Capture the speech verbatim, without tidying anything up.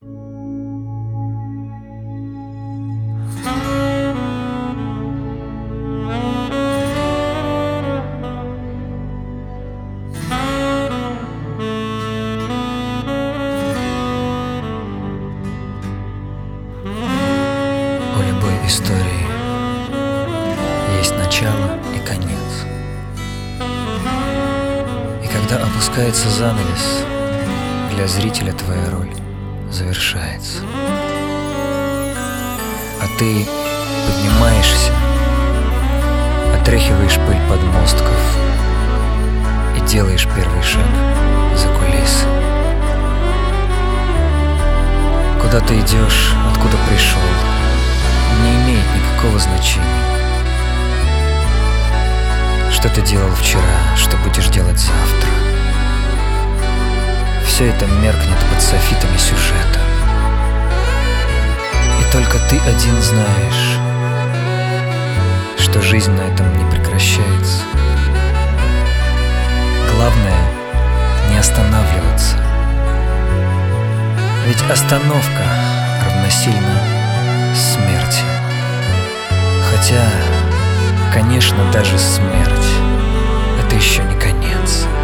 У любой истории есть начало и конец. И когда опускается занавес, для зрителя твоя роль завершается. А ты поднимаешься, отряхиваешь пыль подмостков и делаешь первый шаг за кулисы. Куда ты идешь, откуда пришел, не имеет никакого значения. Что ты делал вчера, что будешь делать завтра, все это меркнет под софитами сюжета. И только ты один знаешь, что жизнь на этом не прекращается. Главное — не останавливаться. Ведь остановка равносильна смерти. Хотя, конечно, даже смерть — это еще не конец.